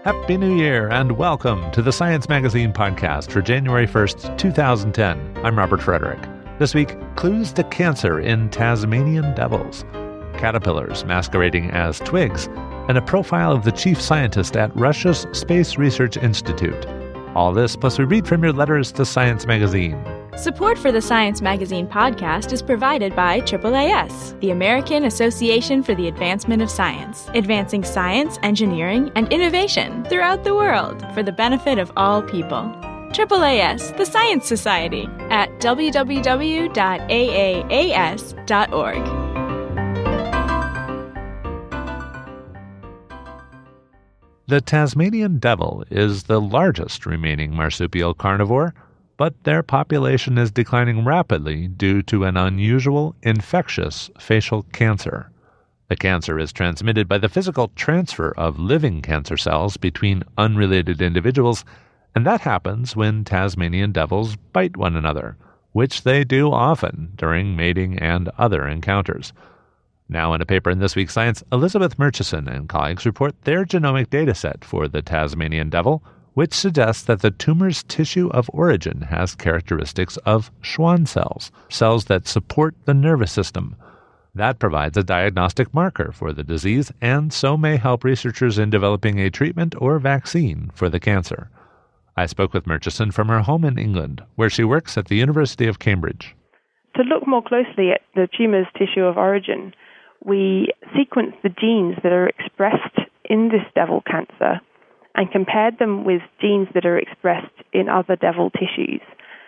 Happy New Year and welcome to the Science Magazine podcast for January 1st, 2010. I'm Robert Frederick. This week, clues to cancer in Tasmanian devils, caterpillars masquerading as twigs, and a profile of the chief scientist at Russia's Space Research Institute. All this, plus we read from your letters to Science Magazine. Support for the Science Magazine podcast is provided by AAAS, the American Association for the Advancement of Science, advancing science, engineering, and innovation throughout the world for the benefit of all people. AAAS, the Science Society, at www.aaas.org. The Tasmanian devil is the largest remaining marsupial carnivore, but their population is declining rapidly due to an unusual, infectious facial cancer. The cancer is transmitted by the physical transfer of living cancer cells between unrelated individuals, and that happens when Tasmanian devils bite one another, which they do often during mating and other encounters. Now in a paper in this week's Science, Elizabeth Murchison and colleagues report their genomic dataset for the Tasmanian devil, which suggests that the tumor's tissue of origin has characteristics of Schwann cells, cells that support the nervous system. That provides a diagnostic marker for the disease and so may help researchers in developing a treatment or vaccine for the cancer. I spoke with Murchison from her home in England, where she works at the University of Cambridge. To look more closely at the tumor's tissue of origin, we sequenced the genes that are expressed in this devil cancer and compared them with genes that are expressed in other devil tissues.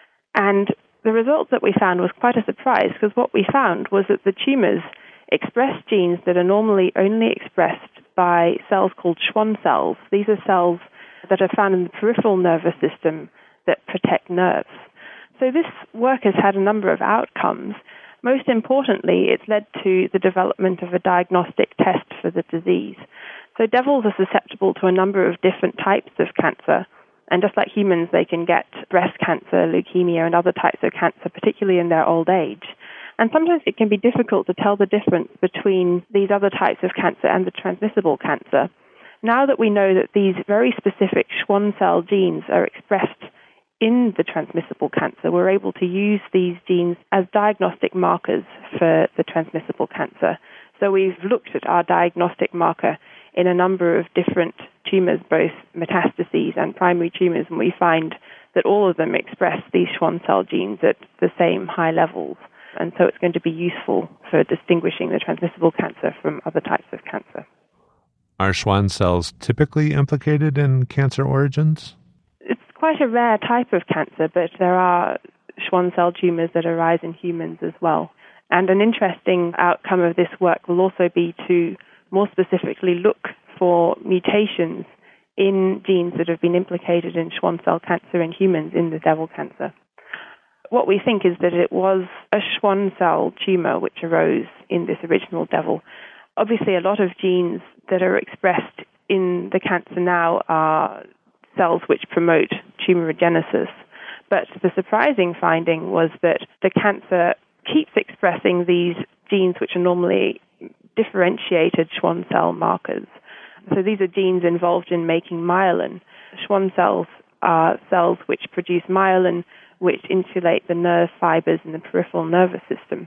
And the result that we found was quite a surprise, because what we found was that the tumors expressed genes that are normally only expressed by cells called Schwann cells. These are cells that are found in the peripheral nervous system that protect nerves. So this work has had a number of outcomes. Most importantly, it's led to the development of a diagnostic test for the disease. So devils are susceptible to a number of different types of cancer, and just like humans, they can get breast cancer, leukemia, and other types of cancer, particularly in their old age. And sometimes it can be difficult to tell the difference between these other types of cancer and the transmissible cancer. Now that we know that these very specific Schwann cell genes are expressed in the transmissible cancer, we're able to use these genes as diagnostic markers for the transmissible cancer. So we've looked at our diagnostic marker in a number of different tumors, both metastases and primary tumors, and we find that all of them express these Schwann cell genes at the same high levels. And so it's going to be useful for distinguishing the transmissible cancer from other types of cancer. Are Schwann cells typically implicated in cancer origins? It's quite a rare type of cancer, but there are Schwann cell tumors that arise in humans as well. And an interesting outcome of this work will also be to more specifically look for mutations in genes that have been implicated in Schwann cell cancer in humans in the devil cancer. What we think is that it was a Schwann cell tumor which arose in this original devil. Obviously, a lot of genes that are expressed in the cancer now are cells which promote tumorigenesis. But the surprising finding was that the cancer keeps expressing these genes which are normally differentiated Schwann cell markers. So these are genes involved in making myelin. Schwann cells are cells which produce myelin, which insulate the nerve fibers in the peripheral nervous system.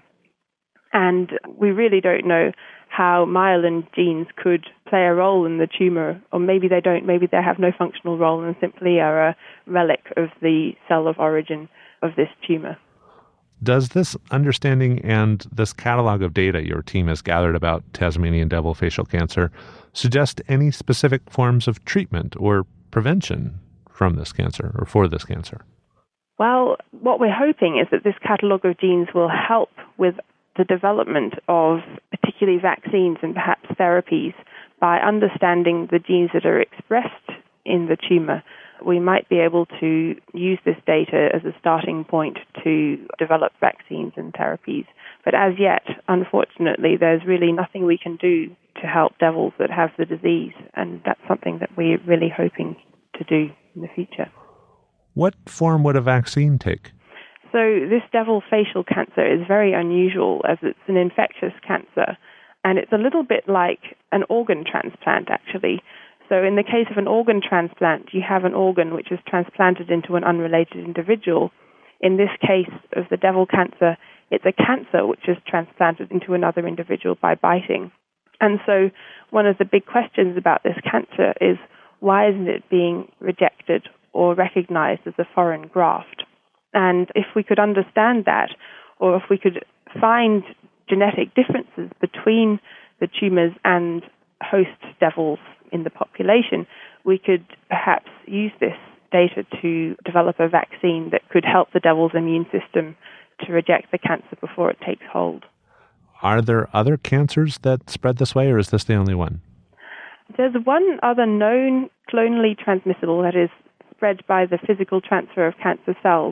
And we really don't know how myelin genes could play a role in the tumor, or maybe they don't, maybe they have no functional role and simply are a relic of the cell of origin of this tumor. Does this understanding and this catalog of data your team has gathered about Tasmanian devil facial cancer suggest any specific forms of treatment or prevention from this cancer or for this cancer? Well, what we're hoping is that this catalog of genes will help with the development of particularly vaccines and perhaps therapies by understanding the genes that are expressed in the tumor. We might be able to use this data as a starting point to develop vaccines and therapies. But as yet, unfortunately, there's really nothing we can do to help devils that have the disease, and that's something that we're really hoping to do in the future. What form would a vaccine take? So this devil facial cancer is very unusual as it's an infectious cancer, and it's a little bit like an organ transplant, actually. So in the case of an organ transplant, you have an organ which is transplanted into an unrelated individual. In this case of the devil cancer, it's a cancer which is transplanted into another individual by biting. And so one of the big questions about this cancer is, why isn't it being rejected or recognized as a foreign graft? And if we could understand that, or if we could find genetic differences between the tumors and host devils in the population, we could perhaps use this data to develop a vaccine that could help the devil's immune system to reject the cancer before it takes hold. Are there other cancers that spread this way, or is this the only one? There's one other known clonally transmissible, that is, spread by the physical transfer of cancer cells,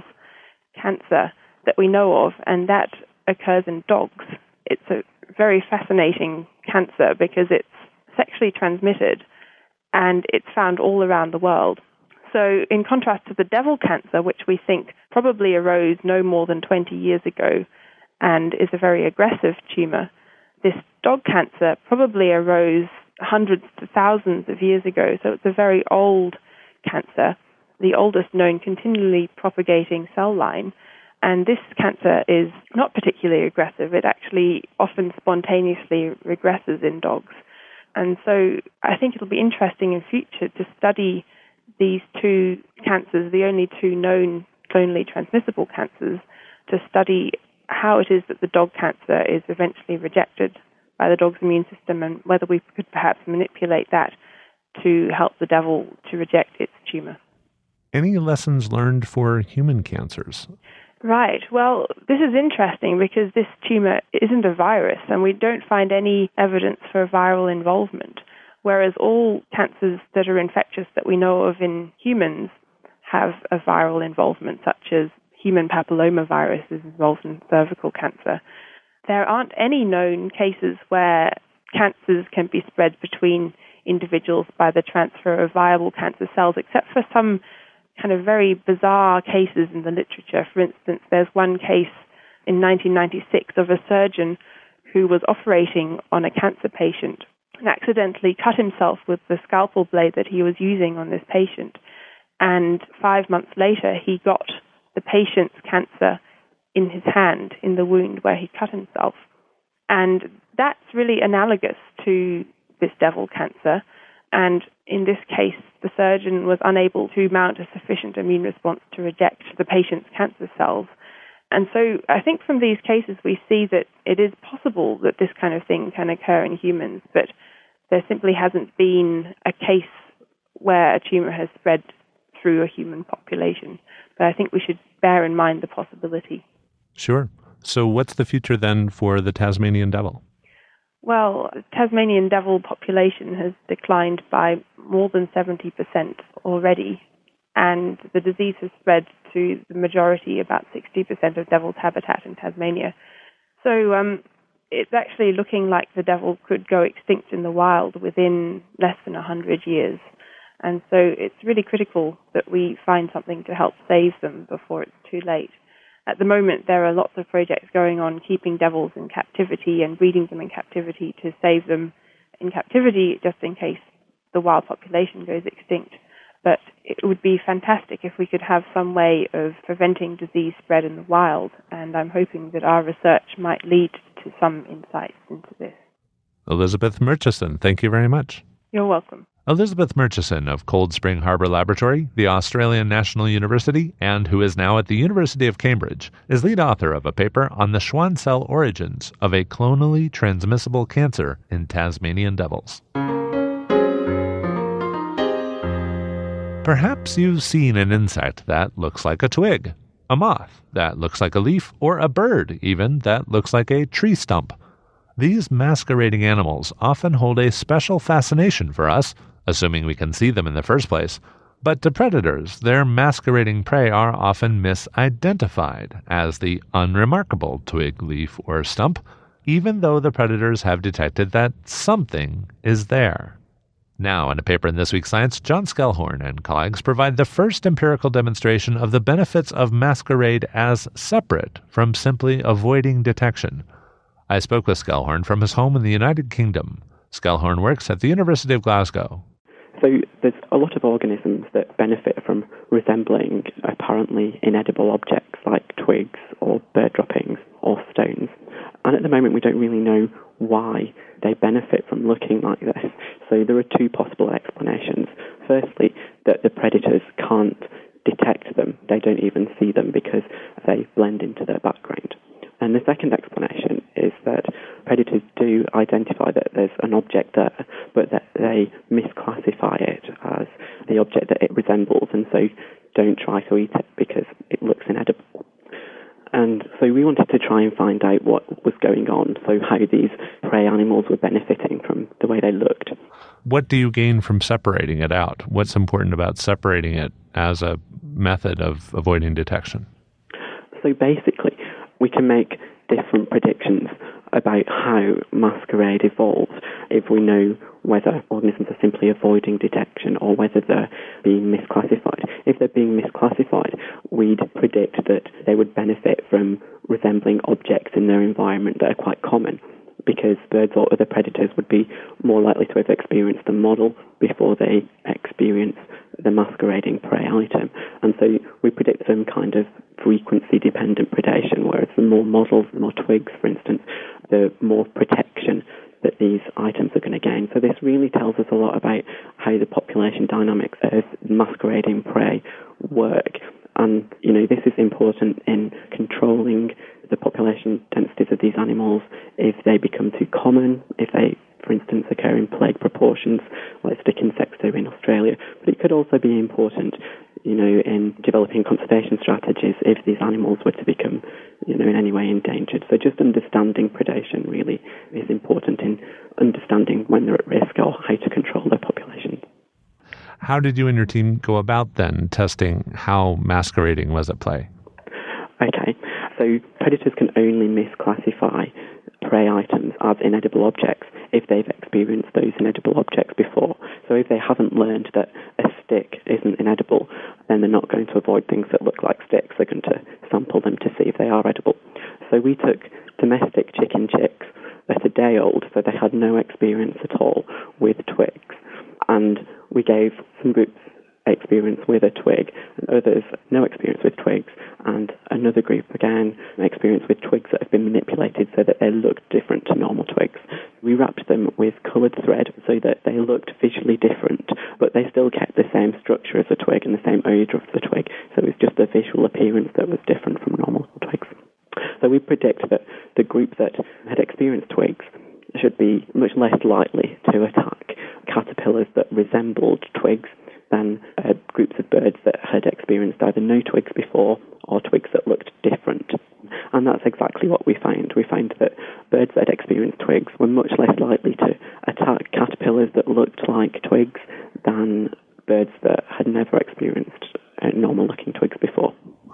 cancer that we know of, and that occurs in dogs. It's a very fascinating cancer because it's sexually transmitted and it's found all around the world. So in contrast to the devil cancer, which we think probably arose no more than 20 years ago and is a very aggressive tumor, this dog cancer probably arose hundreds to thousands of years ago. So it's a very old cancer, the oldest known continually propagating cell line. And this cancer is not particularly aggressive. It actually often spontaneously regresses in dogs. And so I think it'll be interesting in future to study these two cancers, the only two known clonally transmissible cancers, to study how it is that the dog cancer is eventually rejected by the dog's immune system and whether we could perhaps manipulate that to help the devil to reject its tumor. Any lessons learned for human cancers? Right. Well, this is interesting because this tumor isn't a virus and we don't find any evidence for viral involvement, whereas all cancers that are infectious that we know of in humans have a viral involvement, such as human papillomavirus is involved in cervical cancer. There aren't any known cases where cancers can be spread between individuals by the transfer of viable cancer cells, except for some kind of very bizarre cases in the literature. For instance, there's one case in 1996 of a surgeon who was operating on a cancer patient and accidentally cut himself with the scalpel blade that he was using on this patient. And 5 months later, he got the patient's cancer in his hand, in the wound where he cut himself. And that's really analogous to this devil cancer. And in this case, the surgeon was unable to mount a sufficient immune response to reject the patient's cancer cells. And so I think from these cases we see that it is possible that this kind of thing can occur in humans, but there simply hasn't been a case where a tumor has spread through a human population. But I think we should bear in mind the possibility. Sure. So what's the future then for the Tasmanian devil? Well, the Tasmanian devil population has declined by more than 70% already, and the disease has spread to the majority, about 60% of devil's habitat in Tasmania. So it's actually looking like the devil could go extinct in the wild within less than 100 years. And so it's really critical that we find something to help save them before it's too late. At the moment, there are lots of projects going on keeping devils in captivity and breeding them in captivity to save them in captivity just in case the wild population goes extinct. But it would be fantastic if we could have some way of preventing disease spread in the wild, and I'm hoping that our research might lead to some insights into this. Elizabeth Murchison, thank you very much. You're welcome. Elizabeth Murchison of Cold Spring Harbor Laboratory, the Australian National University, and who is now at the University of Cambridge, is lead author of a paper on the Schwann cell origins of a clonally transmissible cancer in Tasmanian devils. Perhaps you've seen an insect that looks like a twig, a moth that looks like a leaf, or a bird, even, that looks like a tree stump. These masquerading animals often hold a special fascination for us, assuming we can see them in the first place. But to predators, their masquerading prey are often misidentified as the unremarkable twig, leaf, or stump, even though the predators have detected that something is there. Now, in a paper in This Week Science, John Skellhorn and colleagues provide the first empirical demonstration of the benefits of masquerade as separate from simply avoiding detection. I spoke with Skellhorn from his home in the United Kingdom. Skellhorn works at the University of Glasgow. So there's a lot of organisms that benefit from resembling apparently inedible objects like twigs or bird droppings or stones. And at the moment we don't really know why they benefit from looking like this. So there are two possible explanations. Firstly, that the predators can't detect them. They don't even see them because they blend into their background. And the second explanation is that predators do identify that there's an object there, but that they misclassify it as the object that it resembles, and so don't try to eat it because it looks inedible. And so we wanted to try and find out what was going on, so how these prey animals were benefiting from the way they looked. What do you gain from separating it out? What's important about separating it as a method of avoiding detection? So basically, we can make different predictions about how masquerade evolves if we know whether organisms are simply avoiding detection or whether they're being misclassified. If they're being misclassified, we'd predict that they would benefit from resembling objects in their environment that are quite common, because birds or other predators would be more likely to have experienced the model before they experience the masquerading prey item. And so we predict some kind of frequency-dependent predation, whereas the more models, the more twigs, for instance, the more protection that these items are going to gain. So this really tells us a lot about how the population dynamics of masquerading prey work. And, this is important in controlling the population densities of these animals if they become too common, if they, for instance, occur in plague proportions, like stick insects do in Australia. But it could also be important, in developing conservation strategies if these animals were to become, in any way endangered. So just understanding predation really is important in understanding when they're at risk or how to control their populations. How did you and your team go about then testing how masquerading was at play? Okay, so predators can only misclassify prey items as inedible objects if they've experienced those inedible objects before. So if they haven't learned that a stick isn't inedible, then they're not going to avoid things that look like sticks. They're going to sample them to see if they are edible. So we took domestic chicken chicks that are day old, so they had no experience at all with twigs, and we gave some groups experience with a twig, and others no experience with twigs, and another group again experience with twigs that have been manipulated so that they looked different to normal twigs. We wrapped them with coloured thread so that they looked visually different, but they still kept the same structure as a twig and the same odour of the twig, so it was just the visual appearance that was different from normal twigs. So we predict that the group that had experienced twigs should be much less likely to attack caterpillars that resembled twigs than groups of birds that had experienced either no twigs before or twigs that looked different. And that's exactly what we found. We found that birds that had experienced twigs were much less likely to attack caterpillars that looked like twigs than birds that had never experienced normal-looking twigs before.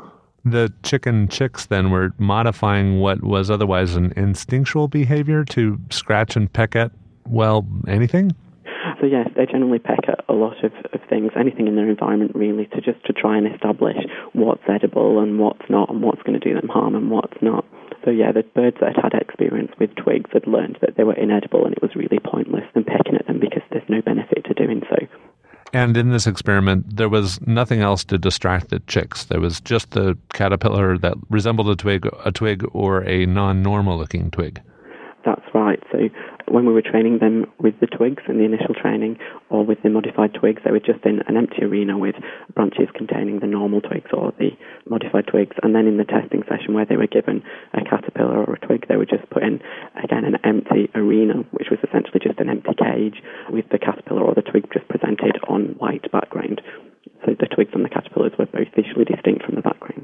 The chicken chicks then were modifying what was otherwise an instinctual behavior to scratch and peck at, anything? So yes, they generally peck at a lot of things, anything in their environment really, to try and establish what's edible and what's not, and what's going to do them harm and what's not. So yeah, the birds that had experience with twigs had learned that they were inedible and it was really pointless them pecking at them because there's no benefit to doing so. And in this experiment, there was nothing else to distract the chicks. There was just the caterpillar that resembled a twig or a non-normal looking twig. That's right. So when we were training them with the twigs in the initial training or with the modified twigs, they were just in an empty arena with branches containing the normal twigs or the modified twigs. And then in the testing session where they were given a caterpillar or a twig, they were just put in, again, an empty arena, which was essentially just an empty cage with the caterpillar or the twig just presented on white background. So the twigs and the caterpillars were both visually distinct from the background.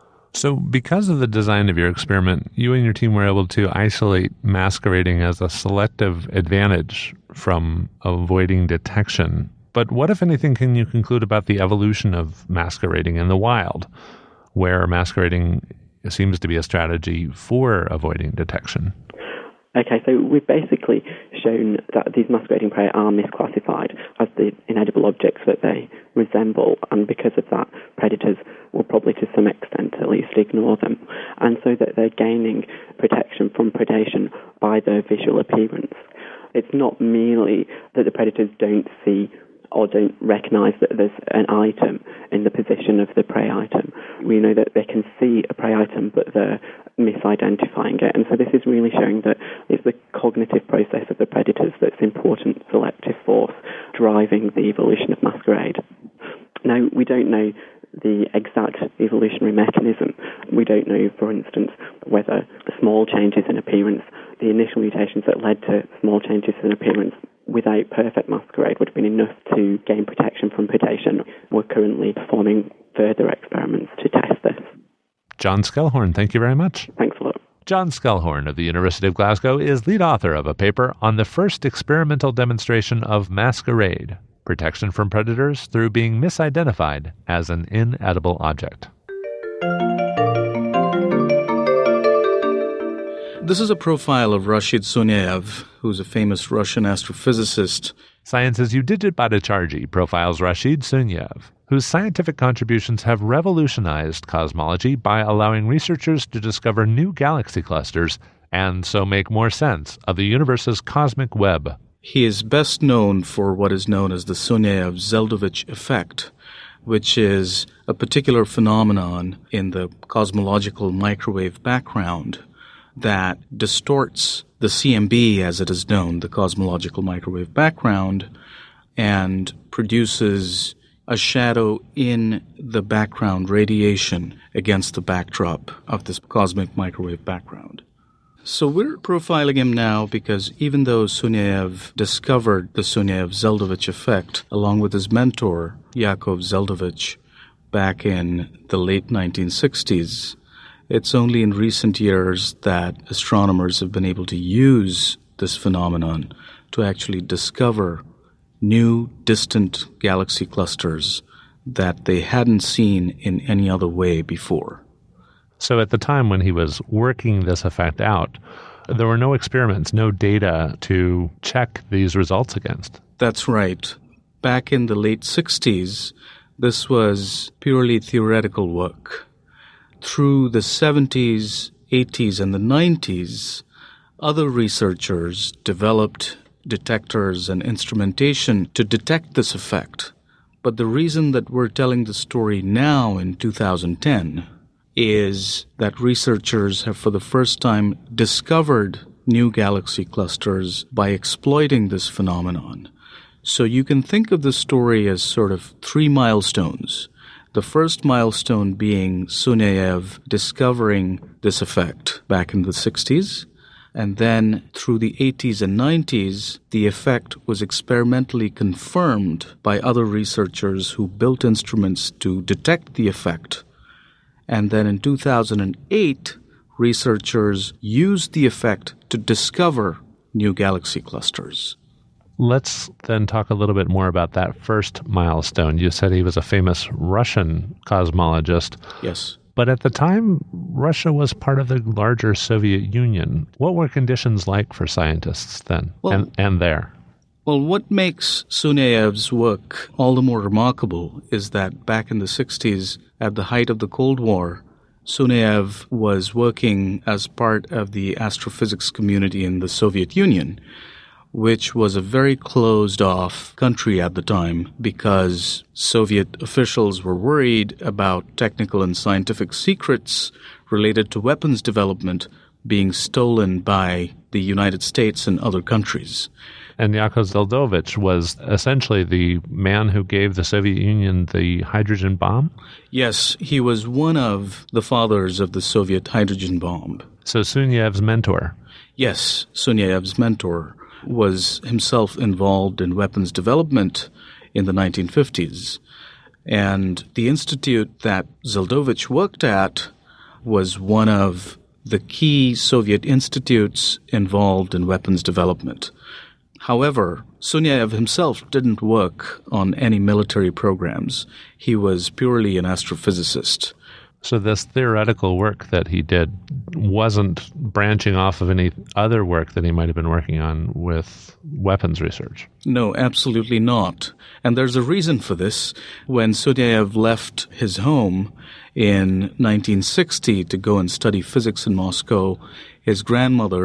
So because of the design of your experiment, you and your team were able to isolate masquerading as a selective advantage from avoiding detection. But what, if anything, can you conclude about the evolution of masquerading in the wild, where masquerading seems to be a strategy for avoiding detection? Okay, so we've basically shown that these masquerading prey are misclassified as the inedible objects that they resemble, and because of that, predators will probably to some extent at least ignore them, and so that they're gaining protection from predation by their visual appearance. It's not merely that the predators don't see or don't recognize that there's an item in the position of the prey item. We know that they can see a prey item, but they're misidentifying it. And so this is really showing that it's the cognitive process of the predators that's important selective force driving the evolution of masquerade. Now, we don't know the exact evolutionary mechanism. We don't know, for instance, whether small changes in appearance, the initial mutations that led to small changes in appearance without perfect masquerade would have been enough to gain protection from predation. We're currently performing further experiments to test this. John Skellhorn, thank you very much. Thanks a lot. John Skellhorn of the University of Glasgow is lead author of a paper on the first experimental demonstration of masquerade, protection from predators through being misidentified as an inedible object. This is a profile of Rashid Sunyaev, who's a famous Russian astrophysicist. Science's Yudhijit Bhattacharjee profiles Rashid Sunyaev, whose scientific contributions have revolutionized cosmology by allowing researchers to discover new galaxy clusters and so make more sense of the universe's cosmic web. He is best known for what is known as the Sunyaev-Zeldovich effect, which is a particular phenomenon in the cosmological microwave background that distorts the CMB, as it is known, the cosmological microwave background, and produces a shadow in the background radiation against the backdrop of this cosmic microwave background. So we're profiling him now because even though Sunyaev discovered the Sunyaev-Zeldovich effect along with his mentor, Yakov Zeldovich, back in the late 1960s, it's only in recent years that astronomers have been able to use this phenomenon to actually discover new distant galaxy clusters that they hadn't seen in any other way before. So at the time when he was working this effect out, there were no experiments, no data to check these results against. That's right. Back in the late 60s, this was purely theoretical work. Through the 70s, 80s, and the 90s, other researchers developed detectors and instrumentation to detect this effect. But the reason that we're telling the story now in 2010 is that researchers have for the first time discovered new galaxy clusters by exploiting this phenomenon. So you can think of the story as sort of 3 milestones. The first milestone being Sunyaev discovering this effect back in the 60s. And then through the 80s and 90s, the effect was experimentally confirmed by other researchers who built instruments to detect the effect. And then in 2008, researchers used the effect to discover new galaxy clusters. Let's then talk a little bit more about that first milestone. You said he was a famous Russian cosmologist. Yes. But at the time, Russia was part of the larger Soviet Union. What were conditions like for scientists then and there? Well, what makes Sunyaev's work all the more remarkable is that back in the 60s, at the height of the Cold War, Sunyaev was working as part of the astrophysics community in the Soviet Union, which was a very closed-off country at the time because Soviet officials were worried about technical and scientific secrets related to weapons development being stolen by the United States and other countries. And Yakov Zeldovich was essentially the man who gave the Soviet Union the hydrogen bomb? Yes, he was one of the fathers of the Soviet hydrogen bomb. So Sunyaev's mentor? Yes, Sunyaev's mentor was himself involved in weapons development in the 1950s. And the institute that Zeldovich worked at was one of the key Soviet institutes involved in weapons development. However, Sunyaev himself didn't work on any military programs. He was purely an astrophysicist. So this theoretical work that he did wasn't branching off of any other work that he might have been working on with weapons research? No, absolutely not. And there's a reason for this. When Sunyaev left his home in 1960 to go and study physics in Moscow, his grandmother,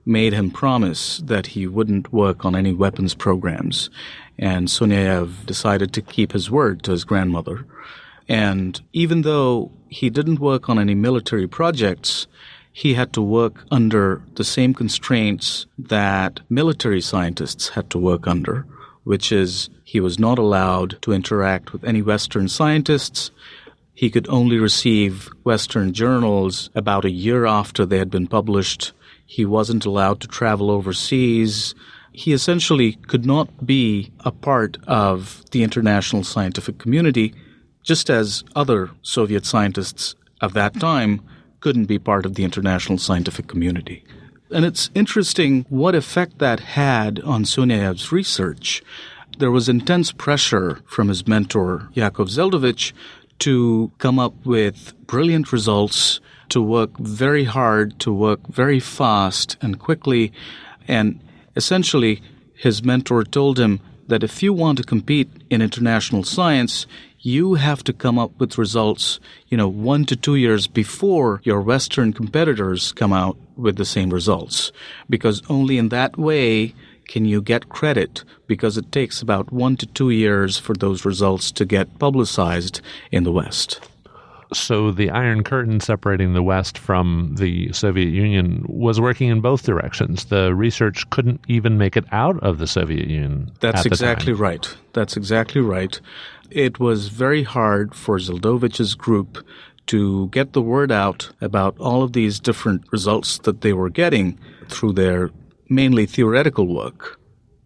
made him promise that he wouldn't work on any weapons programs. And Sunyaev decided to keep his word to his grandmother. And even though he didn't work on any military projects, he had to work under the same constraints that military scientists had to work under, which is he was not allowed to interact with any Western scientists. He could only receive Western journals about a year after they had been published. He wasn't allowed to travel overseas. He essentially could not be a part of the international scientific community, just as other Soviet scientists of that time couldn't be part of the international scientific community. And it's interesting what effect that had on Sunyaev's research. There was intense pressure from his mentor, Yakov Zeldovich, to come up with brilliant results, to work very hard, to work very fast and quickly. And essentially, his mentor told him that if you want to compete in international science, you have to come up with results, 1 to 2 years before your Western competitors come out with the same results. Because only in that way can you get credit, because it takes about 1 to 2 years for those results to get publicized in the West. So the Iron Curtain separating the West from the Soviet Union was working in both directions. The research couldn't even make it out of the Soviet Union. That's exactly right. That's exactly right. It was very hard for Zeldovich's group to get the word out about all of these different results that they were getting through their mainly theoretical work.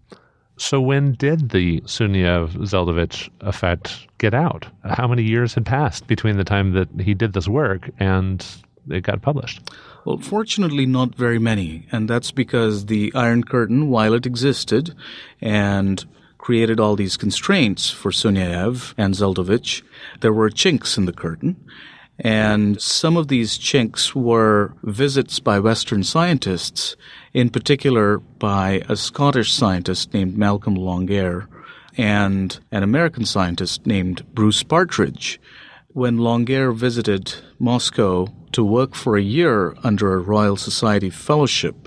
So when did the Sunyaev-Zeldovich effect get out? How many years had passed between the time that he did this work and it got published? Well, fortunately, not very many. And that's because the Iron Curtain, while it existed and created all these constraints for Sunyaev and Zeldovich, there were chinks in the curtain. And some of these chinks were visits by Western scientists, in particular by a Scottish scientist named Malcolm Longair and an American scientist named Bruce Partridge. When Longair visited Moscow to work for a year under a Royal Society fellowship,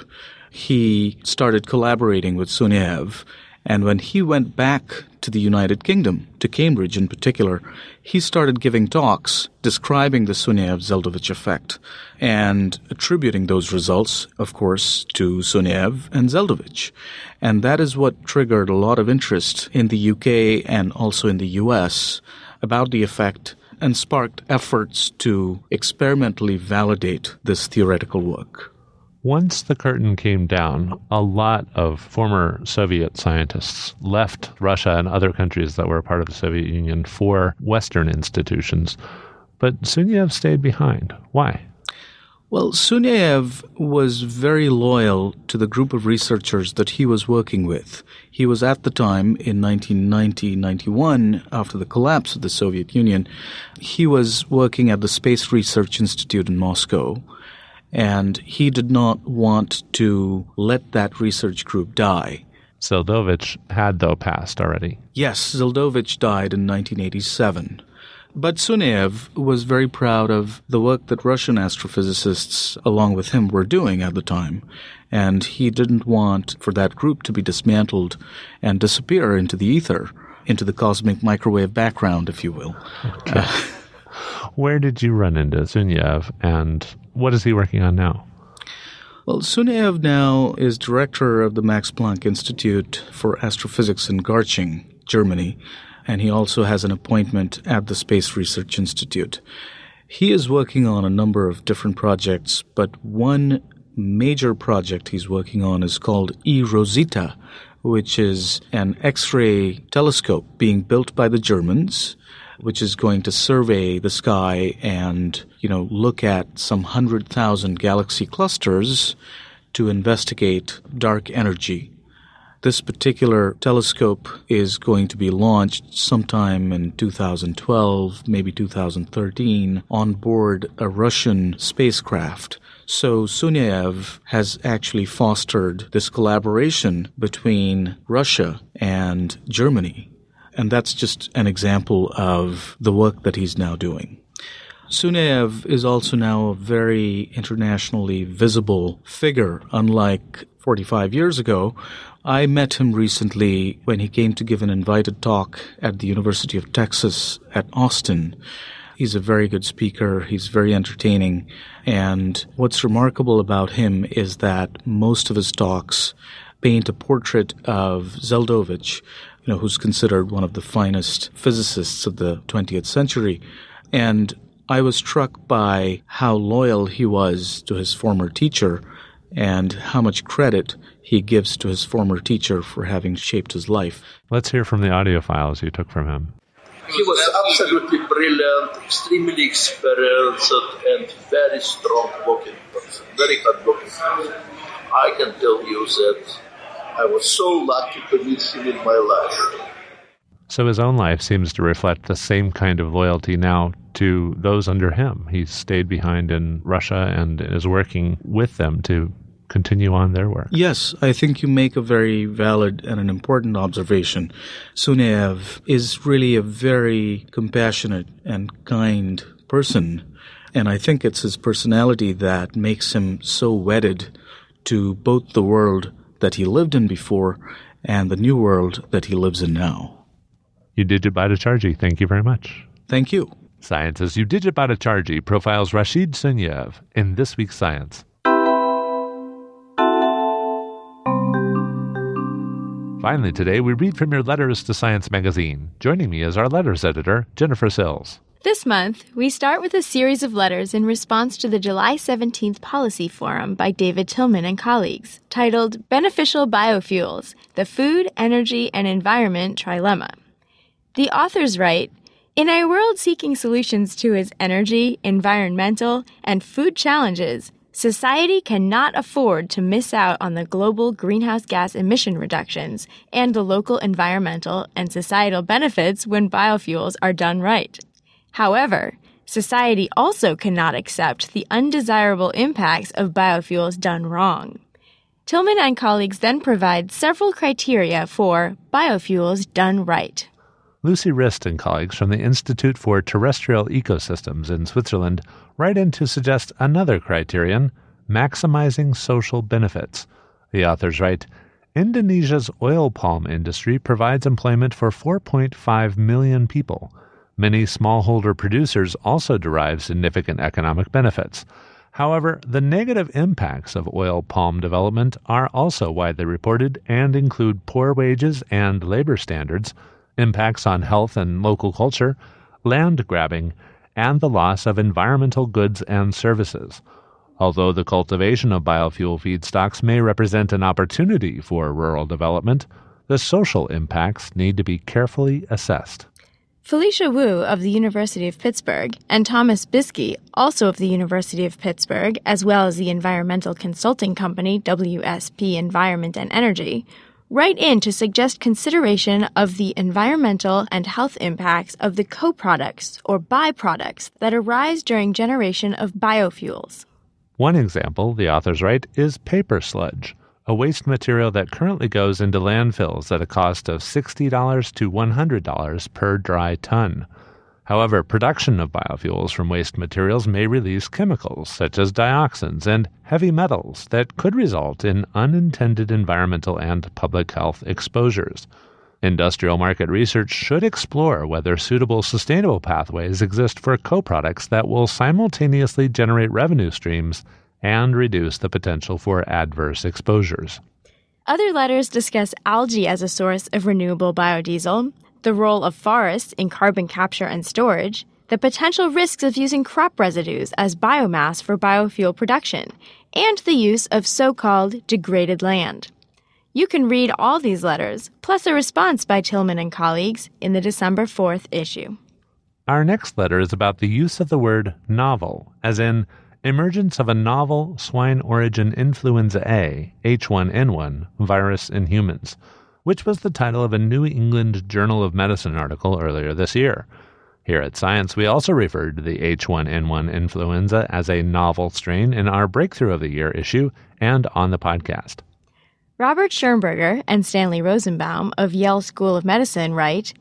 he started collaborating with Sunyaev. And when he went back to the United Kingdom, to Cambridge in particular, he started giving talks describing the Sunyaev-Zeldovich effect and attributing those results, of course, to Sunyaev and Zeldovich. And that is what triggered a lot of interest in the UK and also in the US about the effect and sparked efforts to experimentally validate this theoretical work. Once the curtain came down, a lot of former Soviet scientists left Russia and other countries that were a part of the Soviet Union for Western institutions. But Sunyaev stayed behind. Why? Well, Sunyaev was very loyal to the group of researchers that he was working with. He was at the time, in 1990-91, after the collapse of the Soviet Union, he was working at the Space Research Institute in Moscow. And he did not want to let that research group die. Zeldovich had, though, passed already. Yes, Zeldovich died in 1987. But Sunyaev was very proud of the work that Russian astrophysicists, along with him, were doing at the time. And he didn't want for that group to be dismantled and disappear into the ether, into the cosmic microwave background, if you will. Okay. Where did you run into Sunyaev, and what is he working on now? Well, Sunyaev now is director of the Max Planck Institute for Astrophysics in Garching, Germany, and he also has an appointment at the Space Research Institute. He is working on a number of different projects, but one major project he's working on is called eROSITA, which is an X-ray telescope being built by the Germans, which is going to survey the sky and, look at some 100,000 galaxy clusters to investigate dark energy. This particular telescope is going to be launched sometime in 2012, maybe 2013, on board a Russian spacecraft. So Sunyaev has actually fostered this collaboration between Russia and Germany. And that's just an example of the work that he's now doing. Suneev is also now a very internationally visible figure, unlike 45 years ago. I met him recently when he came to give an invited talk at the University of Texas at Austin. He's a very good speaker. He's very entertaining. And what's remarkable about him is that most of his talks paint a portrait of Zeldovich, who's considered one of the finest physicists of the 20th century. And I was struck by how loyal he was to his former teacher and how much credit he gives to his former teacher for having shaped his life. Let's hear from the audio files you took from him. He was absolutely brilliant, extremely experienced, and very strong-looking person, very hard-looking person. I can tell you that I was so lucky to meet him in my life. So his own life seems to reflect the same kind of loyalty now to those under him. He's stayed behind in Russia and is working with them to continue on their work. Yes, I think you make a very valid and an important observation. Suneev is really a very compassionate and kind person, and I think it's his personality that makes him so wedded to both the world that he lived in before and the new world that he lives in now. Udit Bhattacharjee, thank you very much. Thank you. Science's Udit Bhattacharjee profiles Rashid Suneev in This Week's Science. Finally today, we read from your letters to Science Magazine. Joining me is our letters editor, Jennifer Sills. This month, we start with a series of letters in response to the July 17th Policy Forum by David Tillman and colleagues, titled Beneficial Biofuels, the Food, Energy, and Environment Trilemma. The authors write, in a world seeking solutions to its energy, environmental, and food challenges, society cannot afford to miss out on the global greenhouse gas emission reductions and the local environmental and societal benefits when biofuels are done right. However, society also cannot accept the undesirable impacts of biofuels done wrong. Tillman and colleagues then provide several criteria for biofuels done right. Lucy Rist and colleagues from the Institute for Terrestrial Ecosystems in Switzerland write in to suggest another criterion, maximizing social benefits. The authors write, Indonesia's oil palm industry provides employment for 4.5 million people. Many smallholder producers also derive significant economic benefits. However, the negative impacts of oil palm development are also widely reported and include poor wages and labor standards, impacts on health and local culture, land grabbing, and the loss of environmental goods and services. Although the cultivation of biofuel feedstocks may represent an opportunity for rural development, the social impacts need to be carefully assessed. Felicia Wu of the University of Pittsburgh and Thomas Biskey, also of the University of Pittsburgh, as well as the environmental consulting company WSP Environment and Energy, write in to suggest consideration of the environmental and health impacts of the co-products or byproducts that arise during generation of biofuels. One example, the authors write, is paper sludge, a waste material that currently goes into landfills at a cost of $60 to $100 per dry ton. However, production of biofuels from waste materials may release chemicals such as dioxins and heavy metals that could result in unintended environmental and public health exposures. Industrial market research should explore whether suitable sustainable pathways exist for co-products that will simultaneously generate revenue streams and reduce the potential for adverse exposures. Other letters discuss algae as a source of renewable biodiesel, the role of forests in carbon capture and storage, the potential risks of using crop residues as biomass for biofuel production, and the use of so-called degraded land. You can read all these letters, plus a response by Tillman and colleagues, in the December 4th issue. Our next letter is about the use of the word novel, as in emergence of a novel swine origin influenza A, H1N1, virus in humans, which was the title of a New England Journal of Medicine article earlier this year. Here at Science, we also referred to the H1N1 influenza as a novel strain in our Breakthrough of the Year issue and on the podcast. Robert Schernberger and Stanley Rosenbaum of Yale School of Medicine write,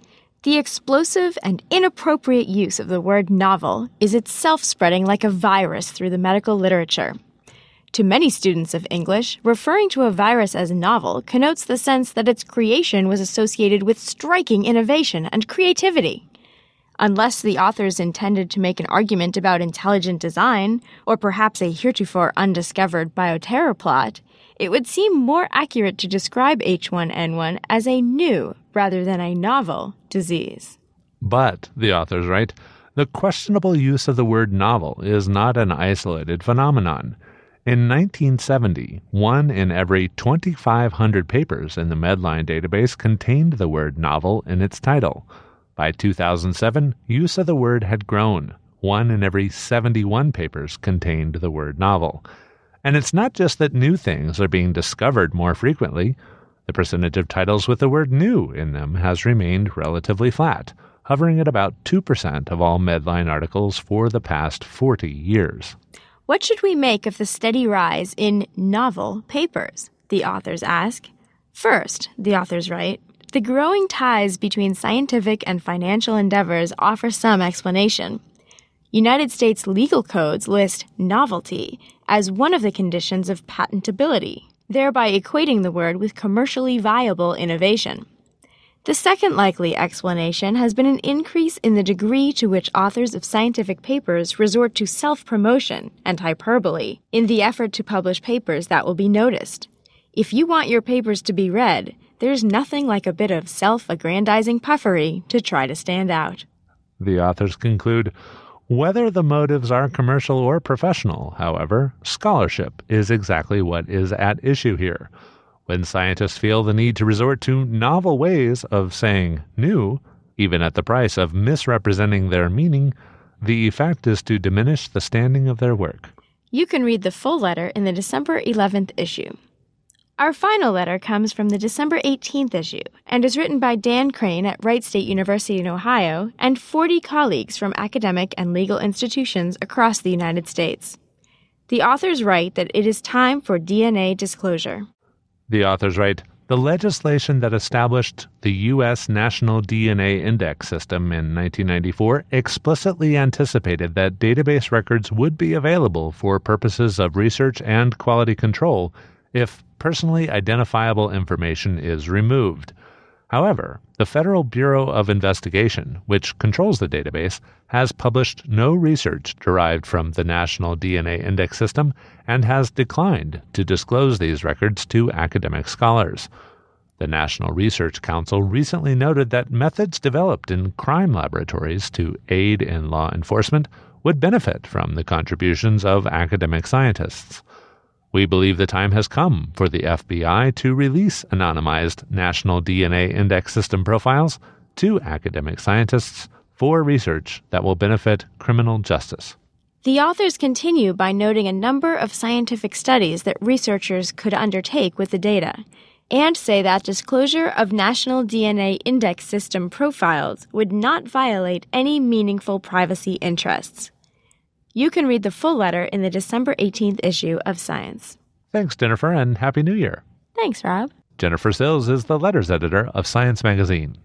The explosive and inappropriate use of the word novel is itself spreading like a virus through the medical literature. To many students of English, referring to a virus as novel connotes the sense that its creation was associated with striking innovation and creativity. Unless the authors intended to make an argument about intelligent design, or perhaps a heretofore undiscovered bioterror plot, it would seem more accurate to describe H1N1 as a new, rather than a novel, disease. But, the authors write, the questionable use of the word novel is not an isolated phenomenon. In 1970, 1 in every 2,500 papers in the Medline database contained the word novel in its title. By 2007, use of the word had grown. 1 in every 71 papers contained the word novel. And it's not just that new things are being discovered more frequently. The percentage of titles with the word new in them has remained relatively flat, hovering at about 2% of all Medline articles for the past 40 years. What should we make of the steady rise in novel papers? The authors ask. First, the authors write, the growing ties between scientific and financial endeavors offer some explanation. United States legal codes list novelty as one of the conditions of patentability, thereby equating the word with commercially viable innovation. The second likely explanation has been an increase in the degree to which authors of scientific papers resort to self-promotion and hyperbole in the effort to publish papers that will be noticed. If you want your papers to be read, there's nothing like a bit of self-aggrandizing puffery to try to stand out. The authors conclude, whether the motives are commercial or professional, however, scholarship is exactly what is at issue here. When scientists feel the need to resort to novel ways of saying new, even at the price of misrepresenting their meaning, the effect is to diminish the standing of their work. You can read the full letter in the December 11th issue. Our final letter comes from the December 18th issue and is written by Dan Crane at Wright State University in Ohio and 40 colleagues from academic and legal institutions across the United States. The authors write that it is time for DNA disclosure. The authors write, the legislation that established the U.S. National DNA Index System in 1994 explicitly anticipated that database records would be available for purposes of research and quality control if personally identifiable information is removed. However, the Federal Bureau of Investigation, which controls the database, has published no research derived from the National DNA Index System and has declined to disclose these records to academic scholars. The National Research Council recently noted that methods developed in crime laboratories to aid in law enforcement would benefit from the contributions of academic scientists. We believe the time has come for the FBI to release anonymized National DNA Index System profiles to academic scientists for research that will benefit criminal justice. The authors continue by noting a number of scientific studies that researchers could undertake with the data, and say that disclosure of National DNA Index System profiles would not violate any meaningful privacy interests. You can read the full letter in the December 18th issue of Science. Thanks, Jennifer, and Happy New Year. Thanks, Rob. Jennifer Sills is the letters editor of Science Magazine.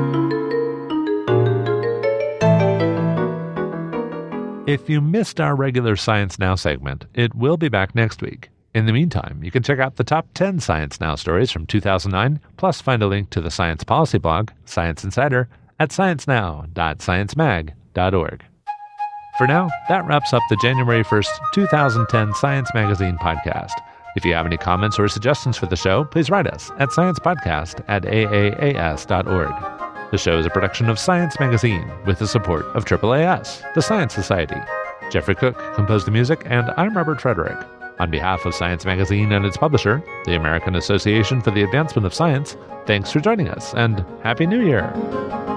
If you missed our regular Science Now segment, it will be back next week. In the meantime, you can check out the top 10 Science Now stories from 2009, plus find a link to the science policy blog, Science Insider, at sciencenow.sciencemag.org. For now, that wraps up the January 1st, 2010 Science Magazine podcast. If you have any comments or suggestions for the show, please write us at sciencepodcast@aaas.org. The show is a production of Science Magazine with the support of AAAS, the Science Society. Jeffrey Cook composed the music, and I'm Robert Frederick. On behalf of Science Magazine and its publisher, the American Association for the Advancement of Science, thanks for joining us, and Happy New Year!